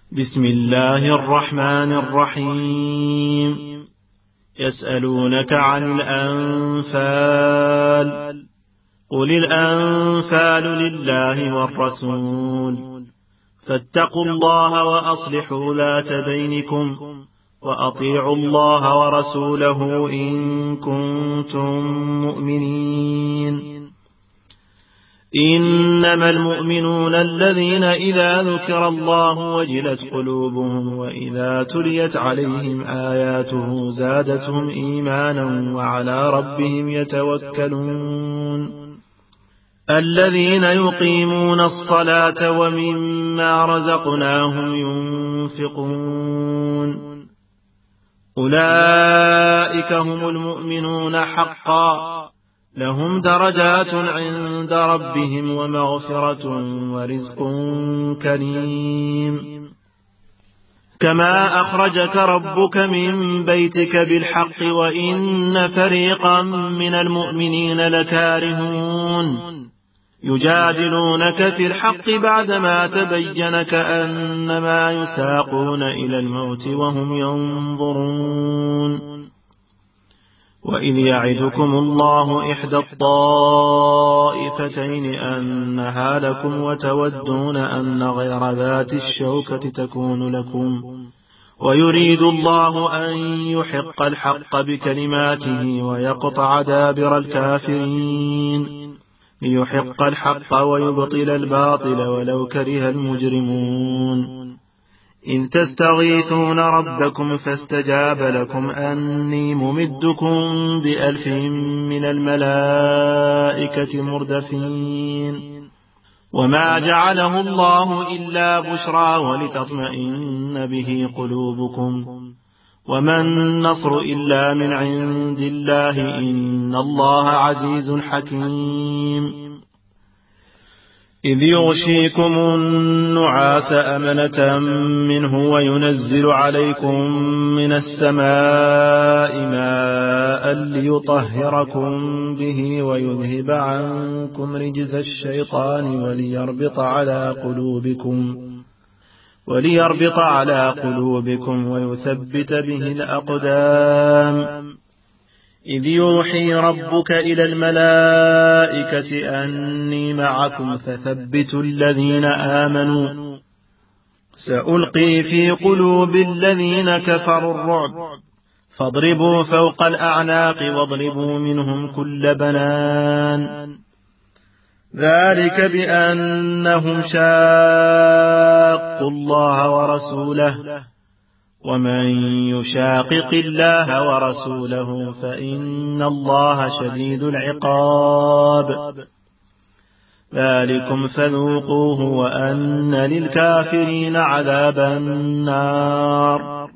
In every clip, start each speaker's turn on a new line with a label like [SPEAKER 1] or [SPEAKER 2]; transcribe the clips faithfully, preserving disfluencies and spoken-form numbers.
[SPEAKER 1] بسم الله الرحمن الرحيم. يسألونك عن الأنفال قل الأنفال لله والرسول فاتقوا الله وأصلحوا ذات بينكم وأطيعوا الله ورسوله إن كنتم مؤمنين. إنما المؤمنون الذين إذا ذكر الله وجلت قلوبهم وإذا تليت عليهم آياته زادتهم إيمانا وعلى ربهم يتوكلون. الذين يقيمون الصلاة ومما رزقناهم ينفقون أولئك هم المؤمنون حقا لهم درجات عند ربهم ومغفرة ورزق كريم. كما أخرجك ربك من بيتك بالحق وإن فريقا من المؤمنين لكارهون يجادلونك في الحق بعدما تبين كأنما يساقون إلى الموت وهم ينظرون. وإذ يعدكم الله إحدى الطائفتين أنها لكم وتودون أن غير ذات الشوكة تكون لكم ويريد الله أن يحق الحق بكلماته ويقطع دابر الكافرين ليحق الحق ويبطل الباطل ولو كره المجرمون. إذ تستغيثون ربكم فاستجاب لكم أني ممدكم بألف من الملائكة مردفين. وما جعله الله إلا بشرى ولتطمئن به قلوبكم وما النصر إلا من عند الله إن الله عزيز حكيم. إذ يغشيكم النعاس أمنة منه وينزل عليكم من السماء ماء ليطهركم به ويذهب عنكم رجز الشيطان وليربط على قلوبكم وليربط على قلوبكم ويثبت به الأقدام. إذ يوحي ربك إلى الملائكة أني معكم فثبتوا الذين آمنوا سألقي في قلوب الذين كفروا الرعب فاضربوا فوق الأعناق واضربوا منهم كل بنان. ذلك بأنهم شاقوا الله ورسوله ومن يشاقق الله ورسوله فإن الله شديد العقاب. ذلكم فذوقوه وأن للكافرين عذاب النار.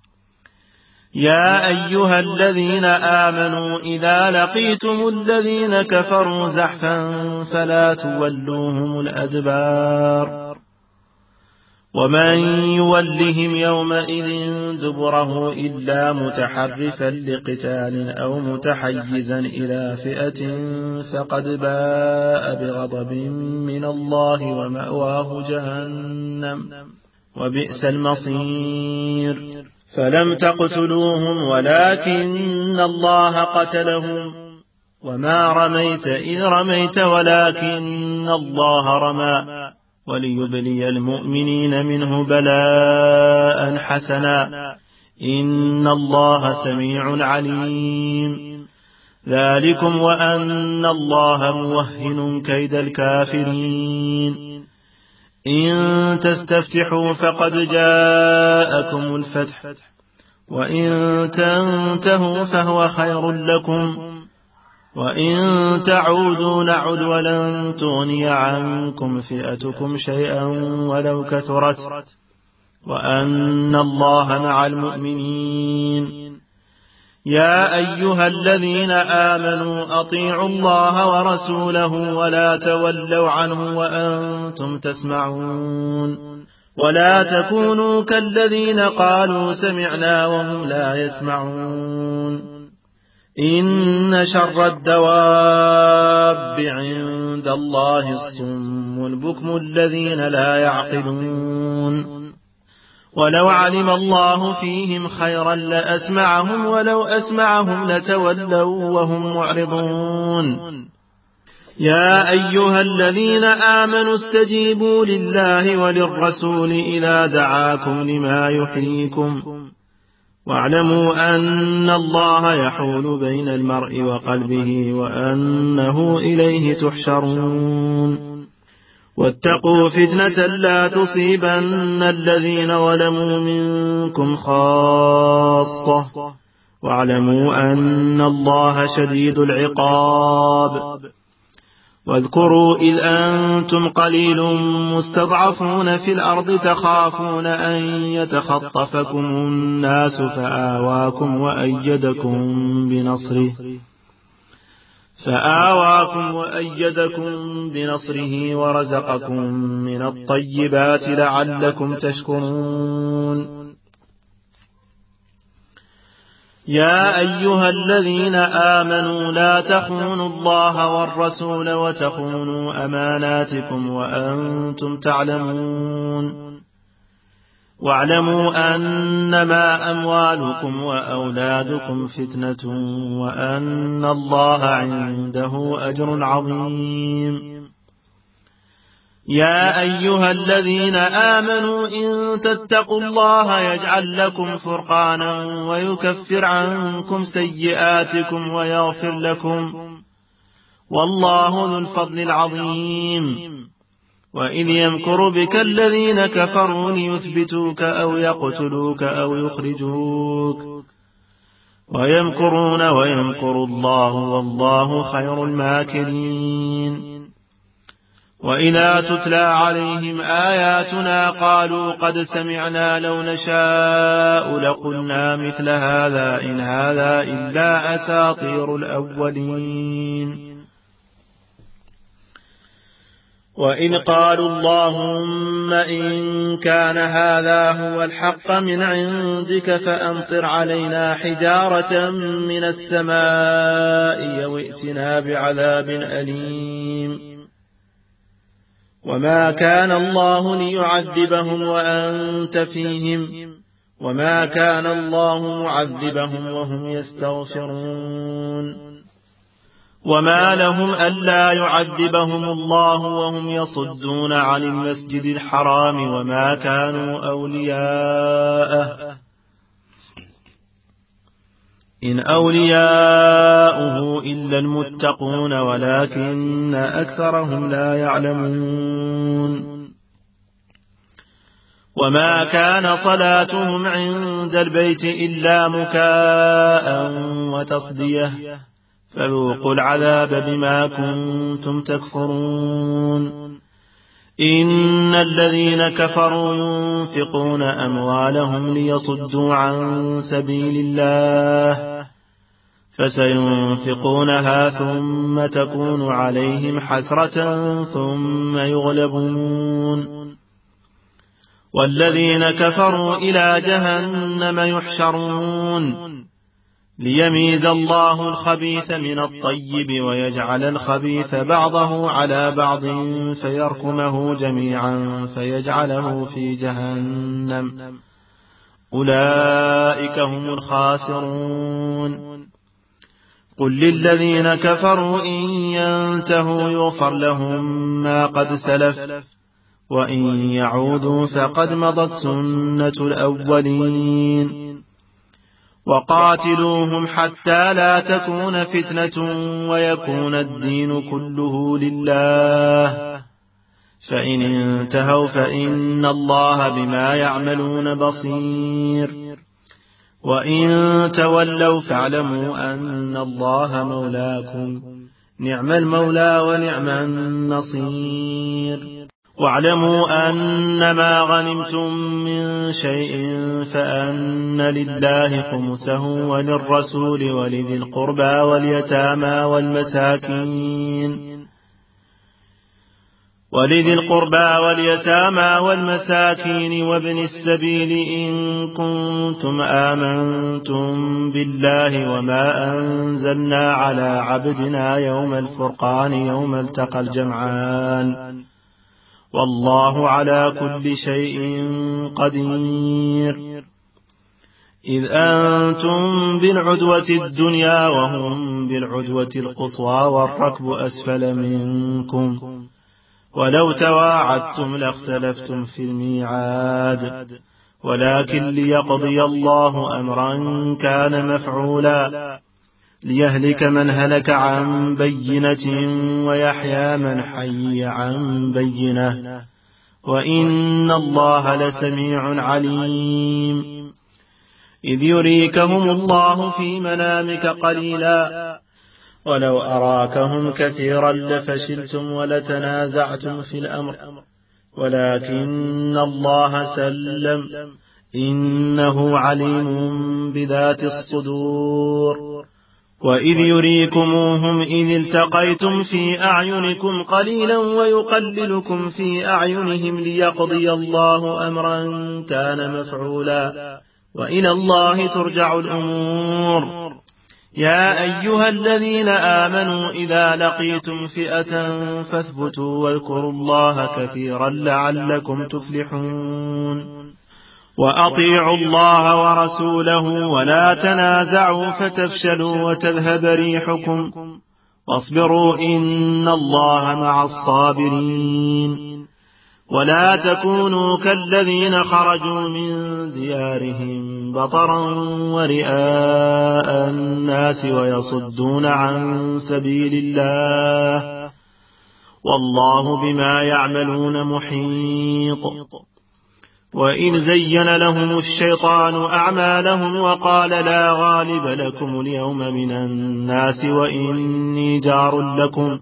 [SPEAKER 1] يا أيها الذين آمنوا إذا لقيتم الذين كفروا زحفا فلا تولوهم الأدبار ومن يولهم يومئذ دبره إلا متحرفا لقتال أو متحيزا إلى فئة فقد باء بغضب من الله ومأواه جهنم وبئس المصير. فلم تقتلوهم ولكن الله قتلهم وما رميت إذ رميت ولكن الله رمى وليبلي المؤمنين منه بلاء حسنا إن الله سميع عليم. ذلكم وأن الله موهن كيد الكافرين. إن تستفتحوا فقد جاءكم الفتح وإن تنتهوا فهو خير لكم وإن تعودوا نعد ولن تغني عنكم فئتكم شيئا ولو كثرت وأن الله مع المؤمنين. يا أيها الذين آمنوا أطيعوا الله ورسوله ولا تولوا عنه وأنتم تسمعون ولا تكونوا كالذين قالوا سمعنا وهم لا يسمعون. إن شر الدواب عند الله الصم البكم الذين لا يعقلون. ولو علم الله فيهم خيرا لأسمعهم ولو أسمعهم لتولوا وهم معرضون يا أيها الذين آمنوا استجيبوا لله وللرسول إذا دعاكم لما يحييكم واعلموا أن الله يحول بين المرء وقلبه وأنه إليه تحشرون واتقوا فتنة لا تصيبن الذين ظلموا منكم خاصة واعلموا أن الله شديد العقاب واذكروا إذ أنتم قليل مستضعفون في الأرض تخافون أن يتخطفكم الناس فآواكم وأيدكم بنصره فآواكم وأيدكم بنصره ورزقكم من الطيبات لعلكم تشكرون يا أيها الذين آمنوا لا تخونوا الله والرسول وتخونوا أماناتكم وأنتم تعلمون واعلموا أنما أموالكم وأولادكم فتنة وأن الله عنده أجر عظيم يا أيها الذين آمنوا إن تتقوا الله يجعل لكم فرقانا ويكفر عنكم سيئاتكم ويغفر لكم والله ذو الفضل العظيم وإذ يمكر بك الذين كفروا ليثبتوك أو يقتلوك أو يخرجوك ويمكرون ويمكر الله والله خير الماكرين وإذا تتلى عليهم آياتنا قالوا قد سمعنا لو نشاء لقلنا مثل هذا إن هذا إلا أساطير الأولين وإن قالوا اللهم إن كان هذا هو الحق من عندك فأمطر علينا حجارة من السماء أو ائتنا بعذاب أليم وما كان الله ليعذبهم وأنت فيهم وما كان الله معذبهم وهم يستغفرون وما لهم ألا يعذبهم الله وهم يصدون عن المسجد الحرام وما كانوا أولياءه إن أولياؤه إلا المتقون ولكن أكثرهم لا يعلمون وما كان صلاتهم عند البيت إلا مكاء وتصدية فذوقوا العذاب بما كنتم تكفرون إن الذين كفروا ينفقون أموالهم ليصدوا عن سبيل الله فسينفقونها ثم تكون عليهم حسرة ثم يغلبون والذين كفروا إلى جهنم يحشرون ليميز الله الخبيث من الطيب ويجعل الخبيث بعضه على بعض فيركمه جميعا فيجعله في جهنم أولئك هم الخاسرون قل للذين كفروا إن ينتهوا يغفر لهم ما قد سلف وإن يعودوا فقد مضت سنة الأولين وقاتلوهم حتى لا تكون فتنة ويكون الدين كله لله فإن انتهوا فإن الله بما يعملون بصير وإن تولوا فاعلموا أن الله مولاكم نعم المولى ونعم النصير واعلموا أنما غنمتم من شيء فأن لله خمسه وللرسول ولذي القربى واليتامى والمساكين ولذي القربى واليتامى والمساكين وابن السبيل إن كنتم آمنتم بالله وما أنزلنا على عبدنا يوم الفرقان يوم التقى الجمعان والله على كل شيء قدير. إذ أنتم بالعدوة الدنيا وهم بالعدوة القصوى والركب أسفل منكم ولو تواعدتم لاختلفتم في الميعاد ولكن ليقضي الله أمرا كان مفعولا ليهلك من هلك عن بينة ويحيى من حي عن بينة وإن الله لسميع عليم. إذ يريكهم الله في منامك قليلا ولو أراكهم كثيرا لفشلتم ولتنازعتم في الأمر ولكن الله سلم إنه عليم بذات الصدور. وإذ يريكموهم إذ التقيتم في أعينكم قليلا ويقللكم في أعينهم ليقضي الله أمرا كان مفعولا وإلى الله ترجع الأمور. يا أيها الذين آمنوا إذا لقيتم فئة فاثبتوا واذكروا الله كثيرا لعلكم تفلحون. وأطيعوا الله ورسوله ولا تنازعوا فتفشلوا وتذهب ريحكم واصبروا إن الله مع الصابرين. ولا تكونوا كالذين خرجوا من ديارهم بطرا ورئاء الناس ويصدون عن سبيل الله والله بما يعملون محيط. وإذ زين لهم الشيطان أعمالهم وقال لا غالب لكم اليوم من الناس وإني جار لكم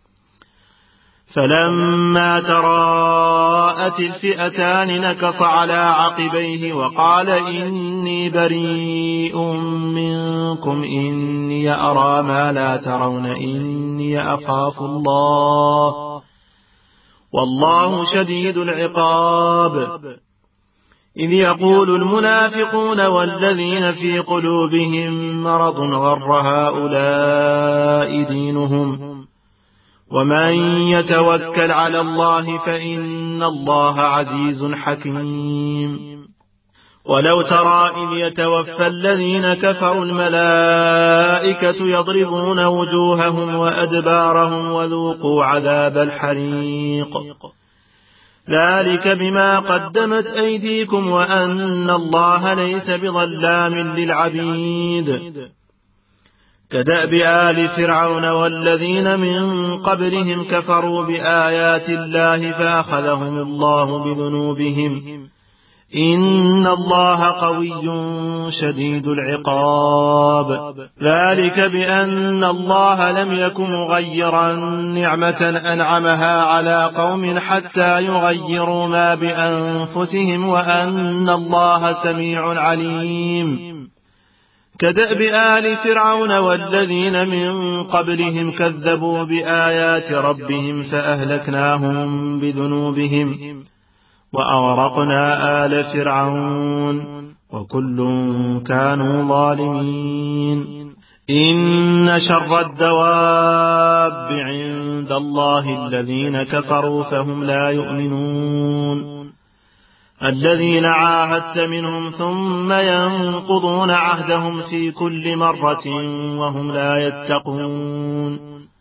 [SPEAKER 1] فلما تراءت الفئتان نكص على عقبيه وقال إني بريء منكم إني أرى ما لا ترون إني أخاف الله والله شديد العقاب. إذ يقول المنافقون والذين في قلوبهم مرض غر هؤلاء دينهم ومن يتوكل على الله فإن الله عزيز حكيم. ولو ترى إذ يتوفى الذين كفروا الملائكة يضربون وجوههم وأدبارهم وذوقوا عذاب الحريق ذلك بما قدمت أيديكم وأن الله ليس بظلام للعبيد. كدأب آل فرعون والذين من قبلهم كفروا بآيات الله فأخذهم الله بذنوبهم إن الله قوي شديد العقاب. ذلك بأن الله لم يكن مغيرا نعمة أنعمها على قوم حتى يغيروا ما بأنفسهم وأن الله سميع عليم. كدأب آل فرعون والذين من قبلهم كذبوا بآيات ربهم فأهلكناهم بذنوبهم وأغرقنا آل فرعون وكل كانوا ظالمين. إن شر الدواب عند الله الذين كفروا فهم لا يؤمنون الذين عاهدت منهم ثم ينقضون عهدهم في كل مرة وهم لا يتقون.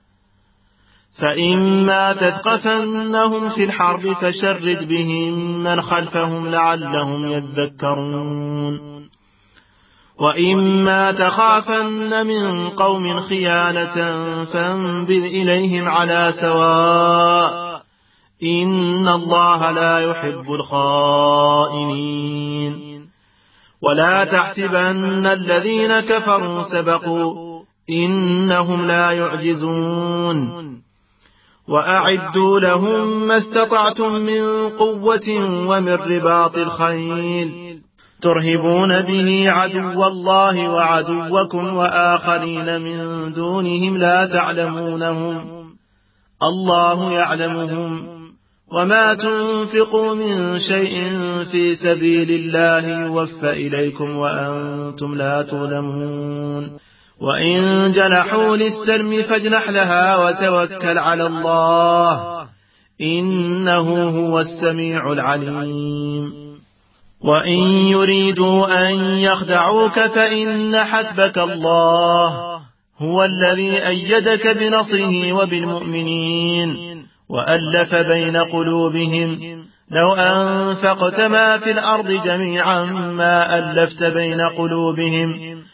[SPEAKER 1] فإما تثقفنهم في الحرب فشرد بهم من خلفهم لعلهم يذكرون. وإما تخافن من قوم خيانة فانبذ إليهم على سواء إن الله لا يحب الخائنين. ولا تحسبن الذين كفروا سبقوا إنهم لا يعجزون. وأعدوا لهم ما استطعتم من قوة ومن رباط الخيل ترهبون به عدو الله وعدوكم وآخرين من دونهم لا تعلمونهم الله يعلمهم وما تنفقوا من شيء في سبيل الله يوفى إليكم وأنتم لا تظلمون. وإن جنحوا للسلم فاجنح لها وتوكل على الله إنه هو السميع العليم. وإن يريدوا أن يخدعوك فإن حسبك الله هو الذي أيدك بنصره وبالمؤمنين وألف بين قلوبهم لو أنفقت ما في الأرض جميعا ما ألفت بين قلوبهم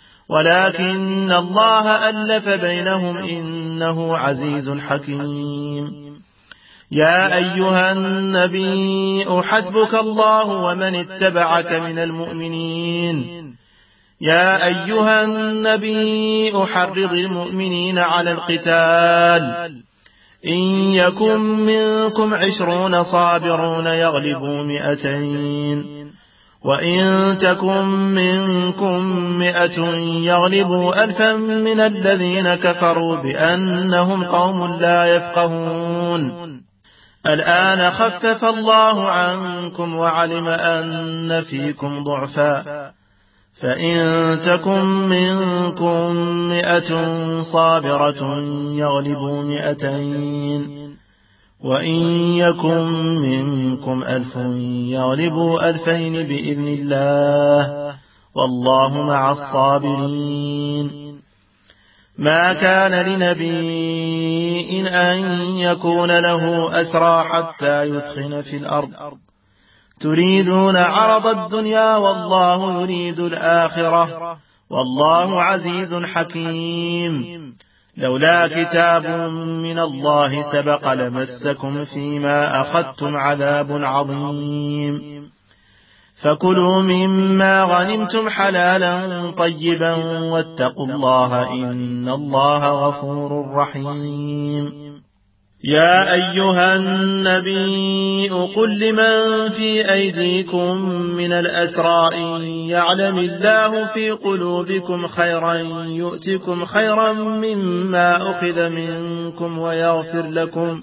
[SPEAKER 1] ولكن الله ألف بينهم إنه عزيز حكيم. يا أيها النبي حسبك الله ومن اتبعك من المؤمنين يا أيها النبي حرض المؤمنين على القتال إن يكن منكم عشرون صابرون يغلبوا مئتين وإن تكن منكم مئة يغلبوا ألفا من الذين كفروا بأنهم قوم لا يفقهون. الآن خفف الله عنكم وعلم أن فيكم ضعفا فإن تكن منكم مئة صابرة يغلبوا مئتين وإن يكن منكم ألف يغلبوا ألفين بإذن الله والله مع الصابرين. ما كان لنبي أن يكون له أسرى حتى يثخن في الأرض تريدون عرض الدنيا والله يريد الآخرة والله عزيز حكيم. لولا كتاب من الله سبق لمسكم فيما أخذتم عذاب عظيم. فكلوا مما غنمتم حلالا طيبا واتقوا الله إن الله غفور رحيم. يا أيها النبي قل لمن في أيديكم من الأسرى إن يعلم الله في قلوبكم خيرا يؤتكم خيرا مما أخذ منكم ويغفر لكم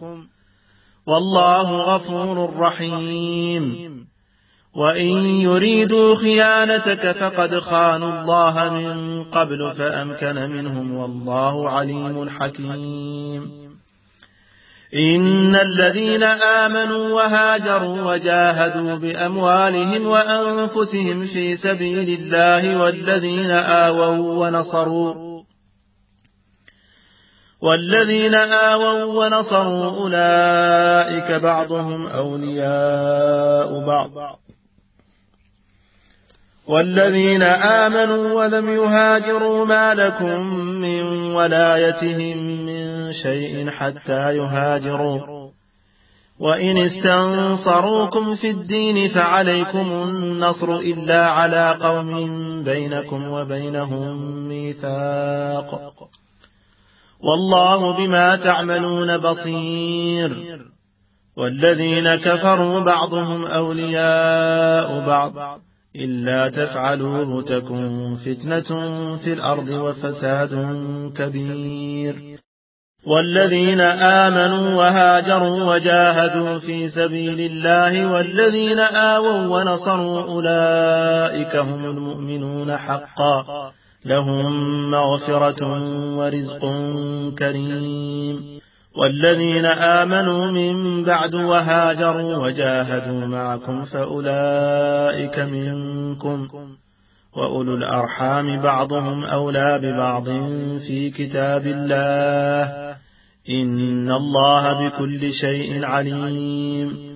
[SPEAKER 1] والله غفور رحيم. وإن يريدوا خيانتك فقد خانوا الله من قبل فأمكن منهم والله عليم حكيم. إن الذين آمنوا وهاجروا وجاهدوا بأموالهم وأنفسهم في سبيل الله والذين آووا ونصروا والذين آووا ونصروا أولئك بعضهم أولياء بعض والذين آمنوا ولم يهاجروا ما لكم من ولايتهم من شيء حتى يهاجروا وإن استنصروكم في الدين فعليكم النصر إلا على قوم بينكم وبينهم ميثاق والله بما تعملون بصير. والذين كفروا بعضهم أولياء بعض إلا تفعلوه تكن فتنة في الأرض وفساد كبير. والذين آمنوا وهاجروا وجاهدوا في سبيل الله والذين آووا ونصروا أولئك هم المؤمنون حقا لهم مغفرة ورزق كريم. والذين آمنوا من بعد وهاجروا وجاهدوا معكم فأولئك منكم وأولو الأرحام بعضهم أولى ببعض في كتاب الله إن الله بكل شيء عليم.